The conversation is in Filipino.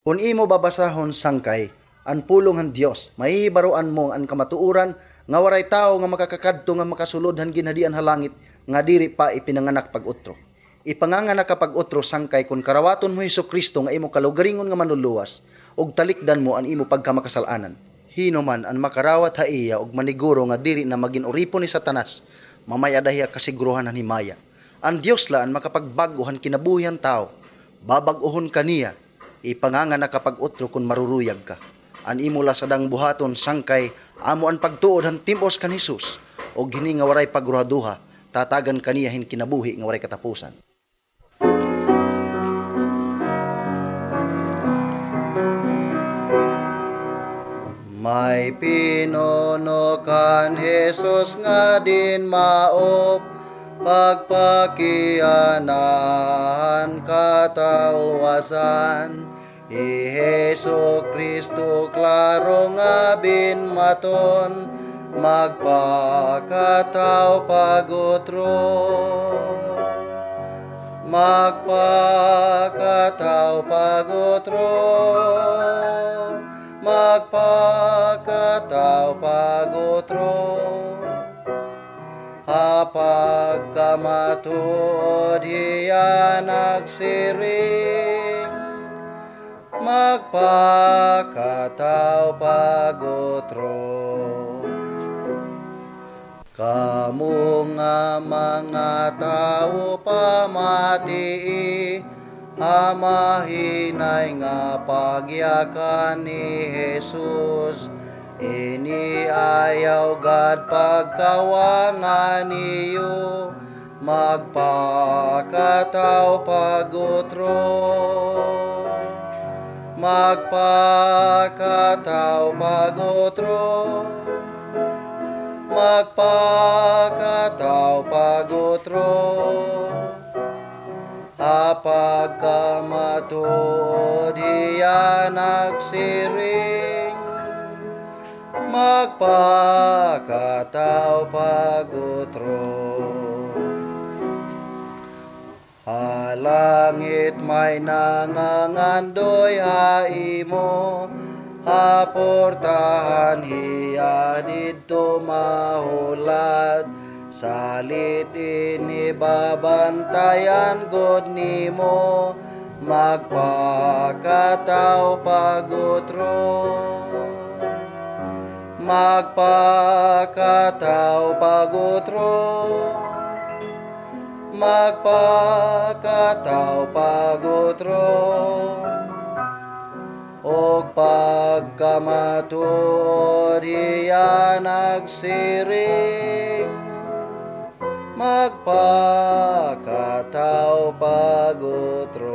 Kung imo babasahon sangkay, ang pulong han Dios, mahihibaruan mo ang kamatuuran, nga waray tao nga makakakadto nga makasulodhan ginhadian ha langit, nga diri pa ipinanganak pag-utro. Ipanganganak ka pag-utro sangkay kun karawaton mo Hesukristo nga imo kalugaringon nga manluluwas, ug talikdan mo ang imo pagkamakasalanan. Hino man ang makarawat ha iya ug maniguro nga diri na maging uripon ni Satanas, mamaya dahiya kasiguruhan han himaya. Ang Dios la ang makapagbaguhan kinabuhian tao, babag-ohon kaniya, ipanganganak ka pag-utro kun maruruyag ka. An imo la sadang buhaton sangkay amo ang pagtuod han timos kan Hesus, og hini nga waray pagruhaduha, tatagan kaniya hin kinabuhi nga waray katapusan. May pinuno kan Hesus nga din maop, pagpakianan katalwasan. I Hesukristo klaro nga binmaton, magpakataw pagutro. Magpakataw pagutro. Magpakataw pagutro. Hapag kamatuod hiya nagsiring, magpakataw pagutro. Kamu nga mga tao pamatii, amahinay nga pagyakan ni Jesus, iniayaw God pagkawangan niyo, magpakataw pagutro. Magpakataw pagutro. Magpakataw pagutro. Hapag kamatuod hiya nagsiring, magpakataw pagutro. Halangit may nangangandoy haimo, haportahan hiya didto mahulat, salit inibabantayan god nimo, magpakataw pagutro. Magpakataw pagutro. Magpakataw pagutro. Og pagkamatuod hiya nagsiring, magpakataw pagutro.